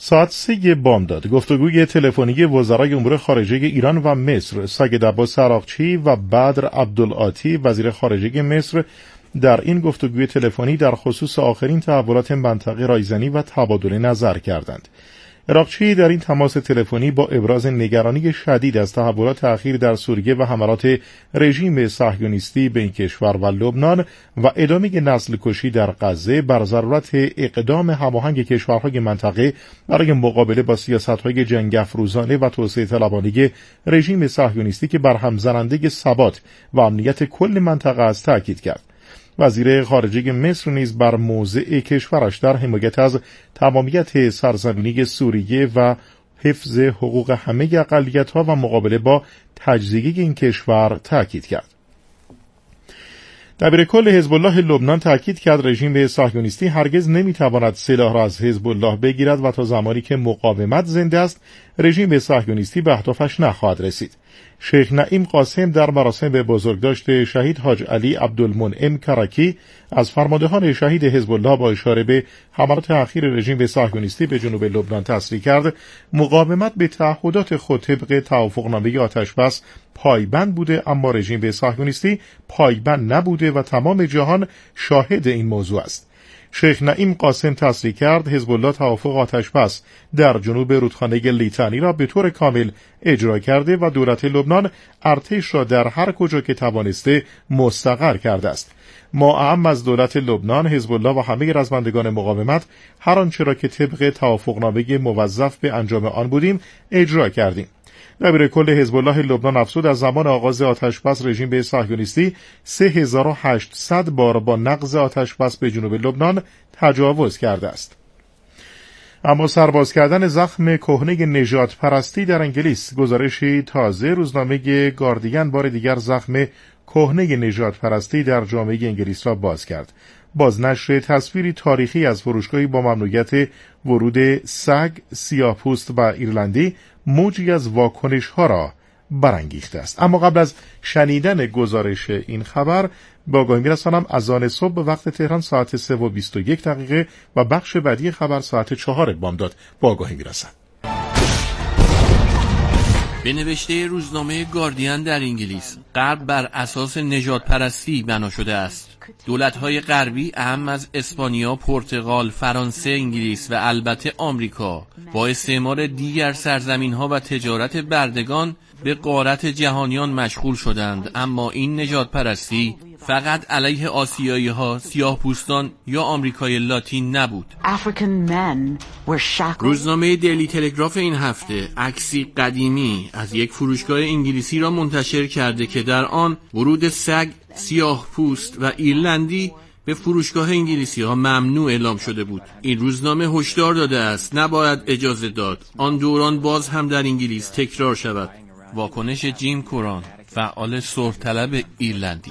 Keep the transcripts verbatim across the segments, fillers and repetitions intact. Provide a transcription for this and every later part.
ساعت سه بامداد گفتگوی تلفنی وزرای امور خارجه ایران و مصر ساگد عباس عراقچی و بدر عبدالعاطی وزیر خارجه مصر در این گفتگوی تلفنی در خصوص آخرین تحولات منطقه رایزنی و تبادل نظر کردند. عراقچی در این تماس تلفنی با ابراز نگرانی شدید از تحولات اخیر در سوریه و حملات رژیم صهیونیستی به این کشور و لبنان و ادامه نسل کشی در غزه بر ضرورت اقدام هماهنگ کشورهای منطقه برای مقابله با سیاست‌های جنگ افروزانه و توسعه طلبانه رژیم صهیونیستی که برهم زننده ثبات و امنیت کل منطقه است تاکید کرد. وزیر خارجه مصر نیز بر موضع کشورش در حمایت از تمامیت سرزمینی سوریه و حفظ حقوق همه اقلیت‌ها و مقابله با تجزیه این کشور تاکید کرد. دبیرکل حزب الله لبنان تاکید کرد رژیم صهیونیستی هرگز نمیتواند سلاح را از حزب الله بگیرد و تا زمانی که مقاومت زنده است رژیم صهیونیستی به اهدافش نخواهد رسید. شیخ نعیم قاسم در مراسم به بزرگداشت شهید حاج علی عبدالمنعم کرکی از فرماندهان شهید حزب الله با اشاره به حملات اخیر رژیم صهیونیستی به جنوب لبنان تصریح کرد مقاومت به تعهدات خود طبق توافقنامه آتشبس پایبند بوده، اما رژیم صهیونیستی پایبند نبوده و تمام جهان شاهد این موضوع است. شیخ نعیم قاسم تصریح کرد حزب الله توافق آتشبس در جنوب رودخانه لیتانی را به طور کامل اجرا کرده و دولت لبنان ارتش را در هر کجا که توانسته مستقر کرده است. ما اعم از دولت لبنان، حزب الله و همه رزمندگان مقاومت هر آنچه را که طبق توافقنامه موظف به انجام آن بودیم اجرا کردیم. دبیرکل حزب الله لبنان افزود از زمان آغاز آتشبس رژیم صهیونیستی سه هزار و هشتصد بار با نقض آتشبس به جنوب لبنان تجاوز کرده است. اما سرباز کردن زخم کهنه نژاد پرستی در انگلیس. گزارشی تازه روزنامه گاردین بار دیگر زخم کهنه نژاد پرستی در جامعه انگلیس را باز کرد. بازنشر تصویری تاریخی از فروشگاهی با ممنوعیت ورود سگ، سیاه‌پوست و ایرلندی موجی از واکنش‌ها را برانگیخته است. اما قبل از شنیدن گزارش این خبر با آگاهی می‌رسانم اذان صبح به وقت تهران ساعت سه و بیست و یک دقیقه و بخش بعدی خبر ساعت چهار بامداد با آگاهی می‌رسد. به نوشته روزنامه گاردین در انگلیس، غرب بر اساس نژادپرستی بنا شده است. دولت‌های غربی اهم از اسپانیا، پرتغال، فرانسه، انگلیس و البته آمریکا با استعمار دیگر سرزمین‌ها و تجارت بردگان به غارت جهانیان مشغول شدند، اما این نژادپرستی فقط علیه آسیایی‌ها، سیاه‌پوستان یا آمریکای لاتین نبود. روزنامه دیلی تلگراف این هفته عکسی قدیمی از یک فروشگاه انگلیسی را منتشر کرده که در آن ورود سگ، سیاه‌پوست و ایرلندی به فروشگاه انگلیسی ها ممنوع اعلام شده بود. این روزنامه هشدار داده است نباید اجازه داد آن دوران باز هم در انگلیس تکرار شود. واکنش جیم کوران، فعال صلح‌طلب ایرلندی.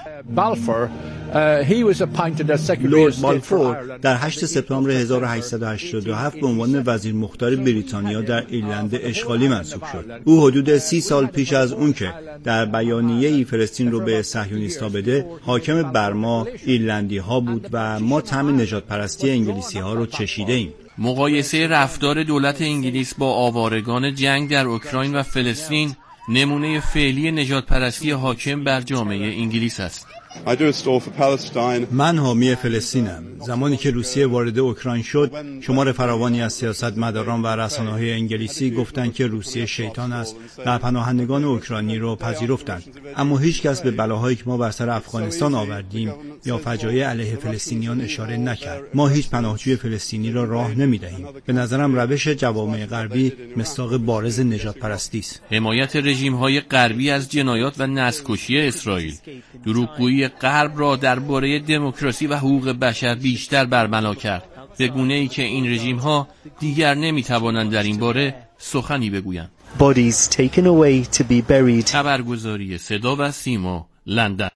لورد بالفور در هشتم سپتامبر هزار و هشتصد و هشتاد و هفت به عنوان وزیر مختار بریتانیا در ایرلند اشغالی منصوب شد. او حدود سی سال پیش از اون که در بیانیه‌ای فلسطین رو به صهیونیست‌ها بده، حاکم بر ما ایرلندی ها بود و ما طعم نژادپرستی انگلیسی ها رو چشیده ایم. مقایسه رفتار دولت انگلیس با آوارگان جنگ در اوکراین و فلسطین نمونه فعلی نژادپرستی حاکم بر جامعه انگلیس است. من حامی فلسطینم. زمانی که روسیه وارد اوکراین شد، شمار فراوانی از سیاستمداران و رسانه‌های انگلیسی گفتند که روسیه شیطان است و پناهندگان اوکراینی را پذیرفتند. اما هیچ کس به بلاهایی که ما بر سر افغانستان آوردیم یا فجایع علیه فلسطینیان اشاره نکرد. ما هیچ پناهجوی فلسطینی را راه نمی‌دهیم. به نظرم روش جوامع غربی مصداق بارز نژادپرستی است. حمایت رژیم‌های غربی از جنایات و نسل‌کشی اسرائیل، دروغگویی غرب را درباره دموکراسی و حقوق بشر بیشتر برملا کرد، به گونه‌ای که این رژیم‌ها دیگر نمی‌توانند در این باره سخنی بگویند. خبرگزاری صدا و سیما، لندن.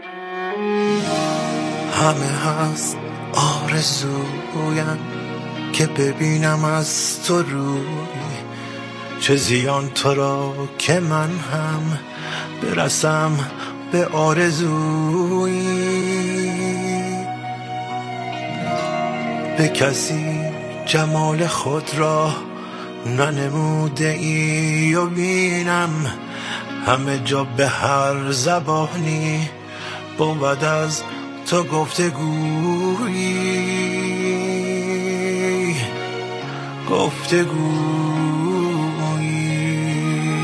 همه هست آرزویم که ببینم از تو روی، چه زیان تو را که من هم برسم به آرزویی. به کسی جمال خود را ننموده ای و بینم همه جا به هر زبانی بود از تو گفتگویی گفتگویی.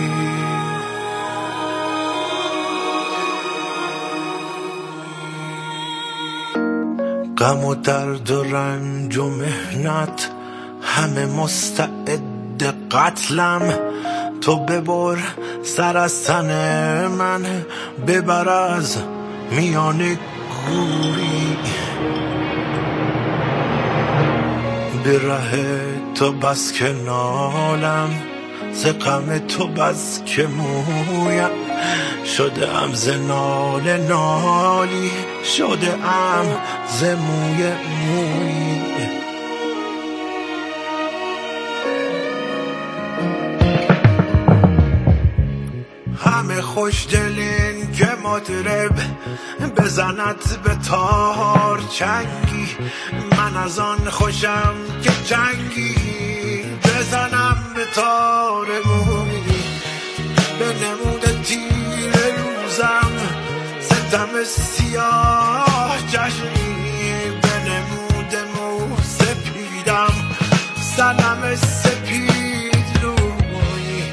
غم و درد و رنج و محنت همه مستعد قتلم، تو ببر سر از تن من، ببر از میان گوری. به ره تو بس که نالم، ز غم تو بس که مویم، شده ام ز ناله نالی، شده ام ز موی موی. همه خوش دلین که مطرب بزند به تار چنگی، من از آن خوشم که چنگی بزنم به تار مومی. به نمود تیر روزم ستم سیاه جشنی، به نمود مو سپیدم سنم سپید روی.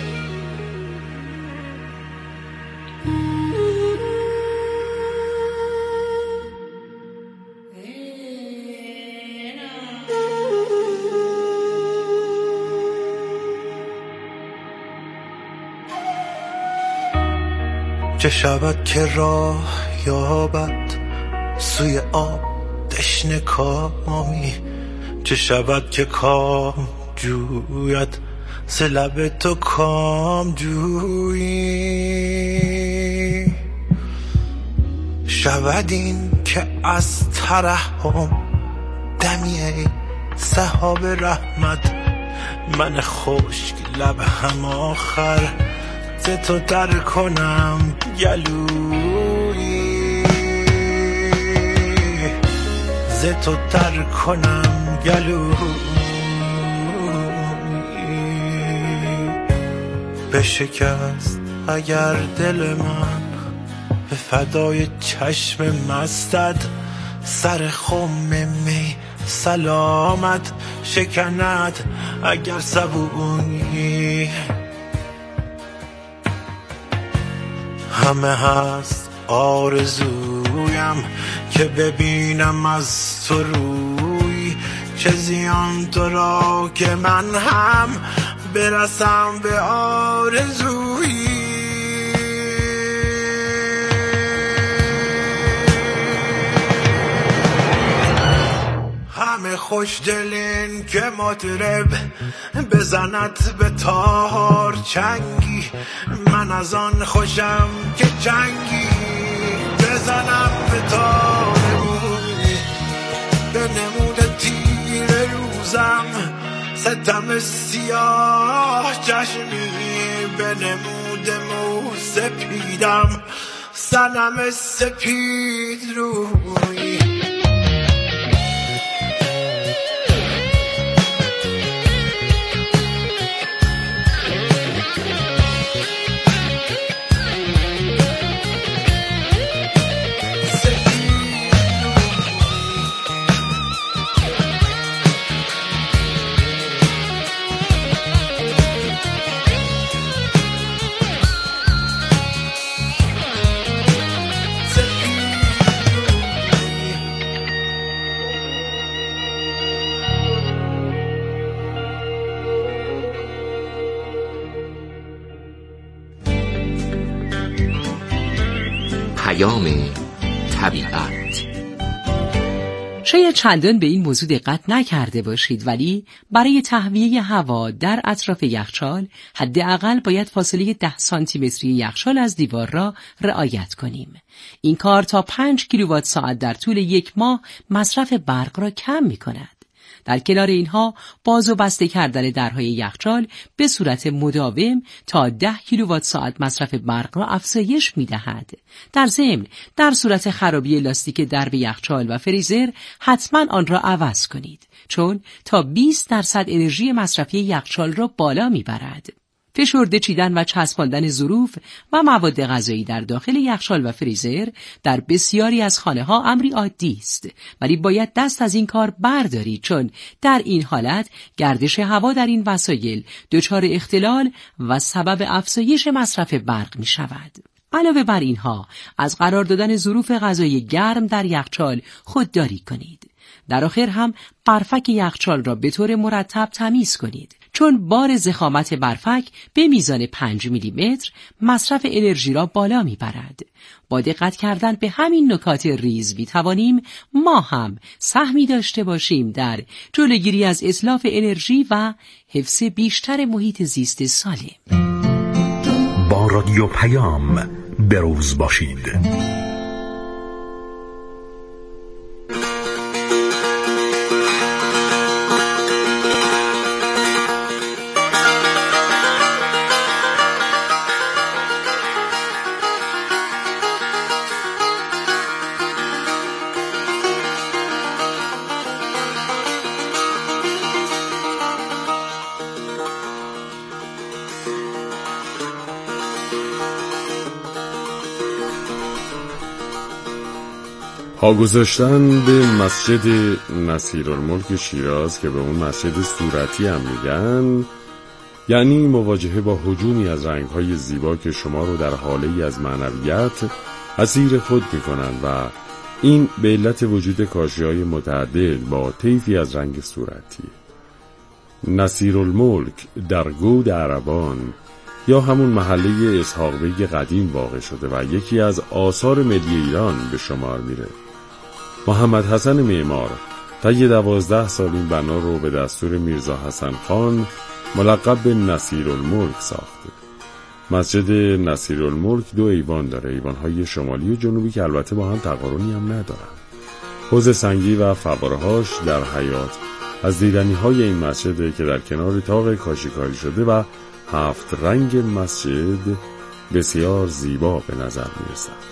چه شود که راه یابد سوی آب تشنه کامی، چه شود که کام جوید ز لب تو کام جویی. شود این که از ترحم دمی ای سحاب رحمت، من خشک لب هم آخر ز تو در کنم گلویی، ز تو در کنم گلویی. بشکست اگر دل من به فدای چشم مستت، سر خم می سلامت شکند اگر صبویی. همه هست آرزویم که ببینم از تو روی، چه زیان تو را که من هم برسم به آرزویی. همه خوش دلین که مطرب بزند به تار چنگی، من از آن خوشم که چنگی بزنم به تار موی. به نمود تیر روزم ستم سیاه جشنی، به نمود مو سپیدم سنم سپید روی. طبیعت. شاید چندان به این موضوع دقت نکرده باشید، ولی برای تهویه هوا در اطراف یخچال حداقل باید فاصله ده سانتی متری یخچال از دیوار را رعایت کنیم. این کار تا پنج کیلووات ساعت در طول یک ماه مصرف برق را کم می کند. در کنار اینها باز و بسته کردن درهای یخچال به صورت مداوم تا ده کیلووات ساعت مصرف برق را افزایش می‌دهد. در ضمن در صورت خرابی لاستیک درب یخچال و فریزر حتما آن را عوض کنید، چون تا بیست درصد انرژی مصرفی یخچال را بالا می‌برد. فشرده چیدن و چسباندن ظروف و مواد غذایی در داخل یخچال و فریزر در بسیاری از خانه‌ها امری عادی است، ولی باید دست از این کار بردارید، چون در این حالت گردش هوا در این وسایل دچار اختلال و سبب افزایش مصرف برق می شود. علاوه بر اینها از قرار دادن ظروف غذایی گرم در یخچال خودداری کنید. در آخر هم برفک یخچال را به طور مرتب تمیز کنید، چون بار ضخامت برفک به میزان پنج میلی متر مصرف انرژی را بالا میبرد. با دقت کردن به همین نکات ریز می توانیم ما هم سهمی داشته باشیم در جلوگیری از اتلاف انرژی و حفظ بیشتر محیط زیست سالم. با رادیو پیام بروز باشید. پا گذاشتن به مسجد نصیرالملک شیراز که به اون مسجد صورتی هم میگن، یعنی مواجهه با هجومی از رنگ‌های زیبا که شما رو در حاله‌ای از معنویت اسیر خود میکنن و این به علت وجود کاشی‌های متعدد با طیفی از رنگ صورتی. نصیرالملک در گود عربان یا همون محله اسحاق بیگ قدیم واقع شده و یکی از آثار ملی ایران به شمار میره. محمد حسن معمار طی دوازده سال این بنا رو به دستور میرزا حسن خان ملقب به نصیرالملک ساخته. مسجد نصیرالملک دو ایوان داره، ایوانهای شمالی و جنوبی که البته با هم تقارنی هم ندارن. حوض سنگی و فواره‌هاش در حیاط از دیدنی‌های این مسجد که در کنار طاق کاشیکاری شده و هفت رنگ مسجد بسیار زیبا به نظر میرسد.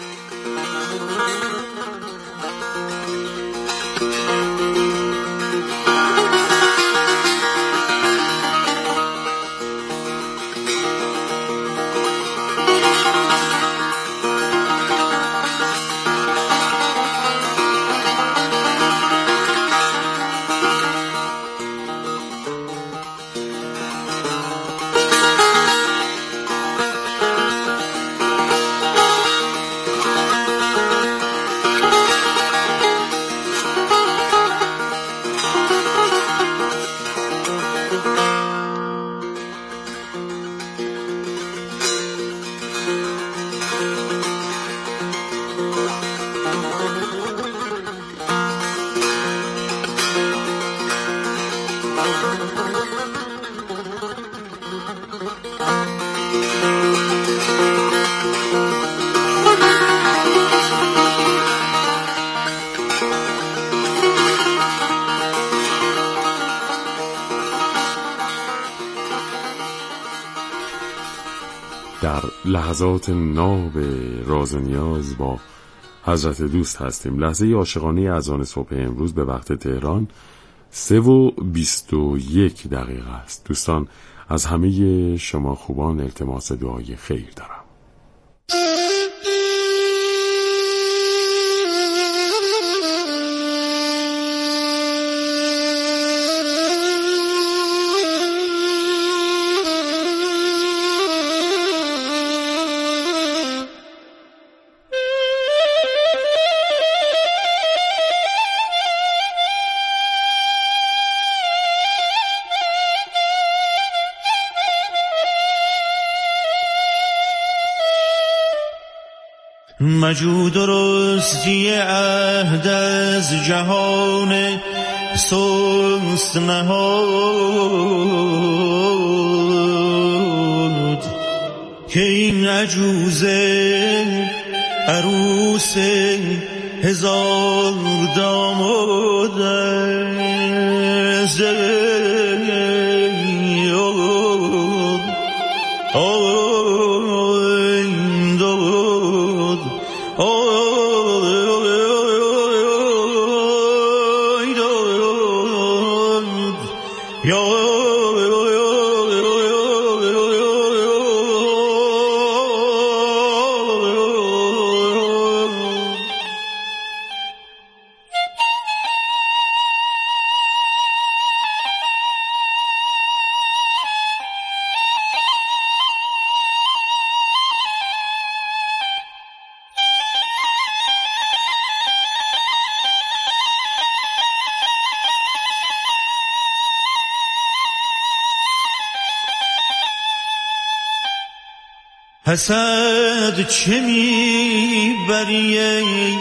در لحظات ناب راز و نیاز با حضرت دوست هستیم. لحظه عاشقانه اذان صبح امروز به وقت تهران سه و بیست و یک دقیقه است. دوستان، از همه شما خوبان التماس دعای خیر دارم. مجو درستی عهد از جهان سست نهاد که این عجوزه عروس هزار داماد حسد چه میبری ای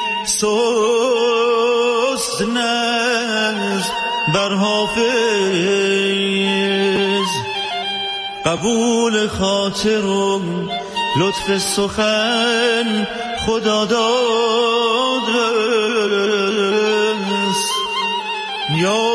سست نز بر حافظ، قبول خاطر و لطف سخن خدا دادست. یا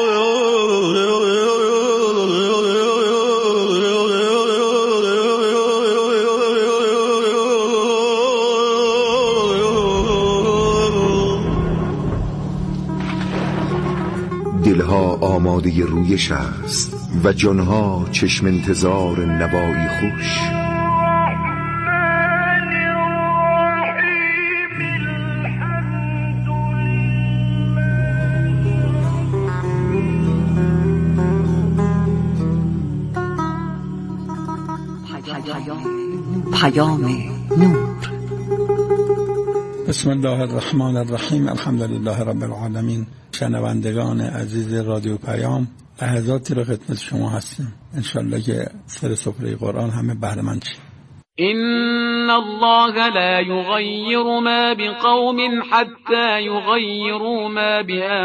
دلها آماده رویش است و جانها چشم انتظار نوایی خوش. پیام نور. بسم الله الرحمن الرحیم. الحمدلله رب العالمین. شنوندگان عزیز رادیو پیام، لحظاتی رو خدمت شما هستیم. انشالله که سر سفره قرآن همه بهره مند شیم. إن الله لا يغير ما بقوم حتى يغيروا ما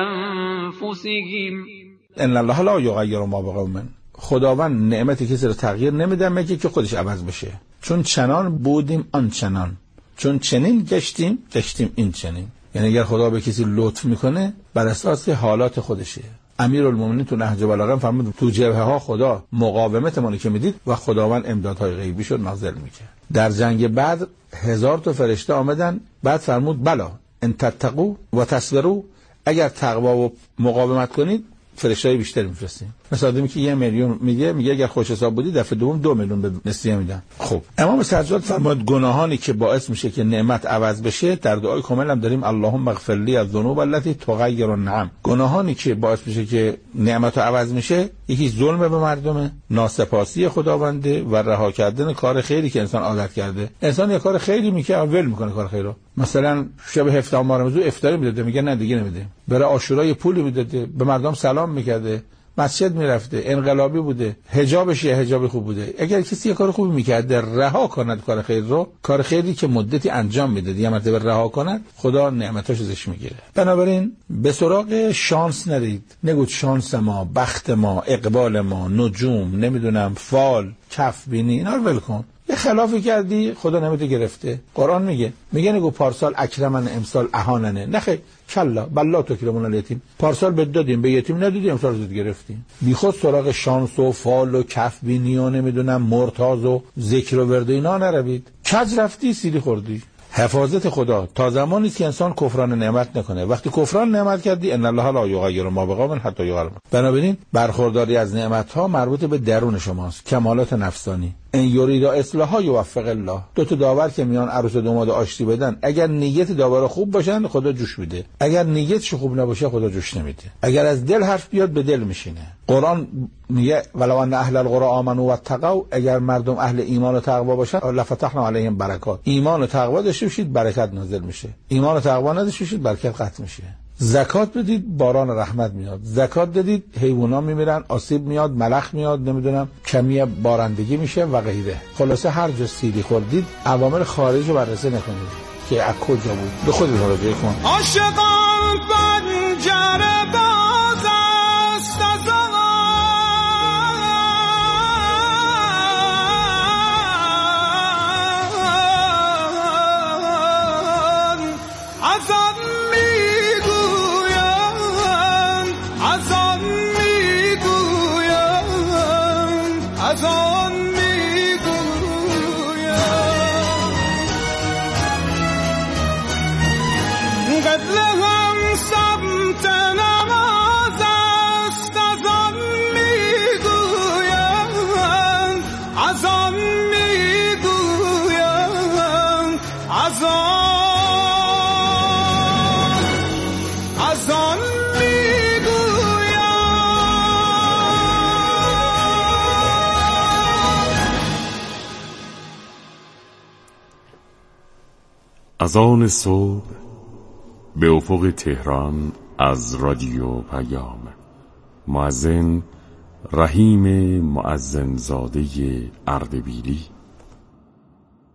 بأنفسهم. ان الله لا يغير ما بقوم. خداوند نعمت کسی رو تغییر نمیده مگه که خودش عوض بشه. چون چنان بودیم آن چنان، چون چنین گشتیم گشتیم این چنین. یعنی اگر خدا به کسی لطف میکنه بر اساس حالات خودشه. امیرالمومنین تو نهج بلاغه فرمود تو جبهه ها خدا مقاومت مانی که میدید و خداوند امدادهای غیبی شد نازل میکنه. در جنگ بدر هزار تا فرشته آمدن، بعد فرمود بلا ان تتقوا و تصبروا، اگر تقوا و مقاومت کنید فرشته‌های بیشتر میفرستیم. مثلا آدمی که یه میلیون میگه میگه اگر خوش حساب بودی دفعه دوم دو میلیون به نسیه میدن. خب امام سجاد فرمود گناهانی که باعث میشه که نعمت عوض بشه، در دعای کامل هم داریم اللهم اغفر لی الذنوب التي تغیر النعم. گناهانی که باعث میشه که نعمت عوض میشه، یکی ظلم به مردمه، ناسپاسی خداونده و رها کردن کار خیری که انسان عادت کرده. انسان یه کار خیری میکنه ول میکنه کار خیر رو. مثلا شب هفدهم رمضان افطاری میداده، میگه نه دیگه نمیده. برای عاشورای پولی میداده، به مردم سلام میکرده، مسجد میرفته، انقلابی بوده، حجابش یه حجاب خوب بوده. اگر کسی یه کار خوبی میکرده رها کند کار خیر رو، کار خیری که مدتی انجام میداد یه مرتبه رها کند، خدا نعمتاش ازش میگیره. بنابراین به سراغ شانس ندید. نگید شانس ما، بخت ما، اقبال ما، نجوم، نمیدونم فال، کف بینی، اینا رو ول کن. یه خلافی کردی خدا نعمت گرفته. قرآن میگه میگه نگو پارسال اکرمن امسال اهاننه. نخیر کلا بلا تو کرمون الیتیم. پارسال بد دادیم به یتیم ندادیم، امسال زود گرفتیم. بیخود سراغ شانس و فال و کف بینی و نمیدونم مرتاز و ذکر و ورد اینا نروید. کج رفتی سیری خوردی. حفاظت خدا تا زمانی که انسان کفران نعمت نکنه. وقتی کفران نعمت کردی ان الله لا یغیر ما بقوم حتی یغیروا. بنابراین برخورداری از نعمت ها مربوط به درون شماست، کمالات نفسانی. ان یرید اصلاحا یوفق الله. دو تا داور که میان عروس و داماد آشتی بدن، اگر نیت داور خوب باشن خدا جوش میده، اگر نیتش خوب نباشه خدا جوش نمیده. اگر از دل حرف بیاد به دل میشینه. قرآن میگه ولو ان اهل القرى آمنوا واتقوا، اگر مردم اهل ایمان و تقوا باشن لفتحنا علیهم برکات. ایمان و تقوا داشته باشید برکت نازل میشه، ایمان و تقوا نداشته باشید برکت قطع میشه. زکات بدید باران رحمت میاد، زکات دادید حیونا میمیرن، آسیب میاد، ملخ میاد، نمیدونم کمی بارندگی میشه و غیره. خلاصه هر جا سیری خوردید عوامل خارج رو بررسی نکنید که از کجا بود، به خودت مراجعه کن. عاشقان پنجره باز است از آن از آن از آن صبح به افق تهران از رادیو پیام. مؤذن رحیم مؤذن زاده اردبیلی.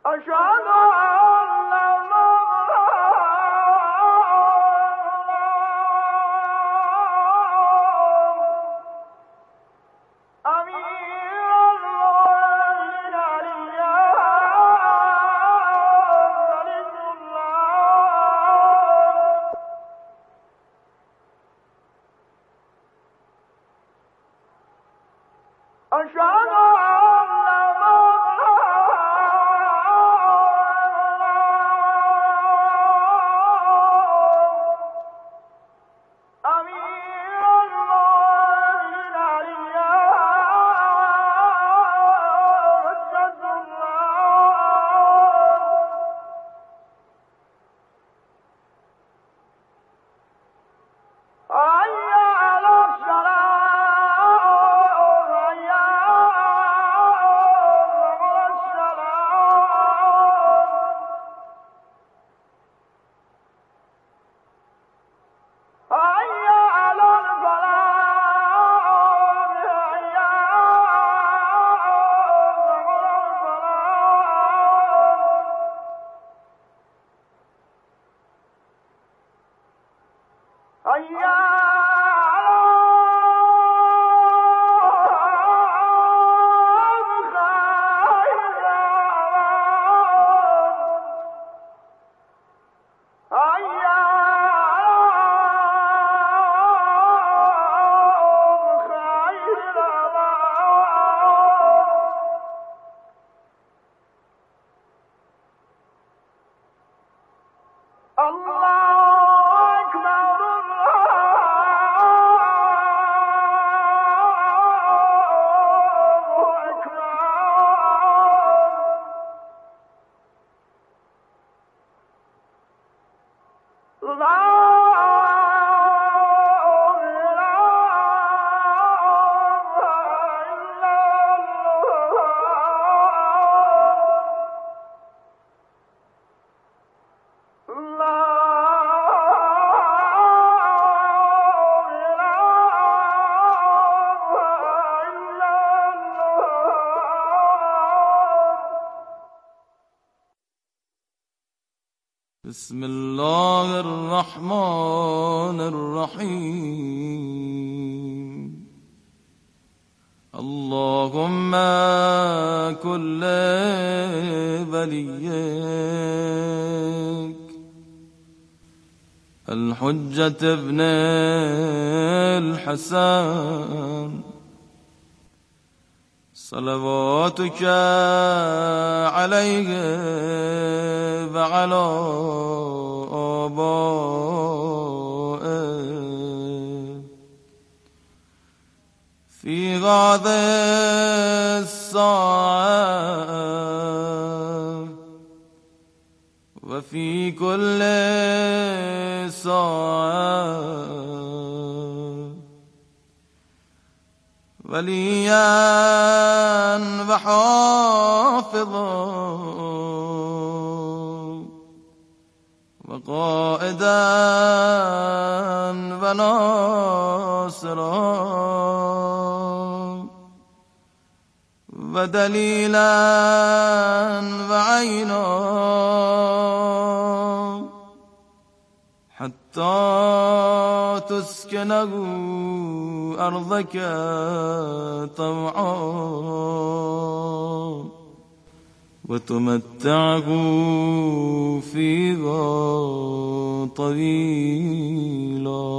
بسم الله الرحمن الرحيم اللهم كل وليك الحجة ابن الحسن صلواتك عليه وعلى آبائه في هذه الساعة وفي كل ساعة وليا وحافظا وقائدا وناصرا ودليلا وعينا حتى تسكنه أرضك طوعا وتمتعه فيها طويلا.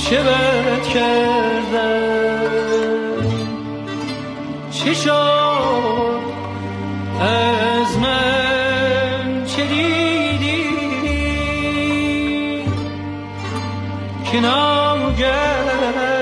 چه بد کردم، چه شد از من، چه دیدی که ناگه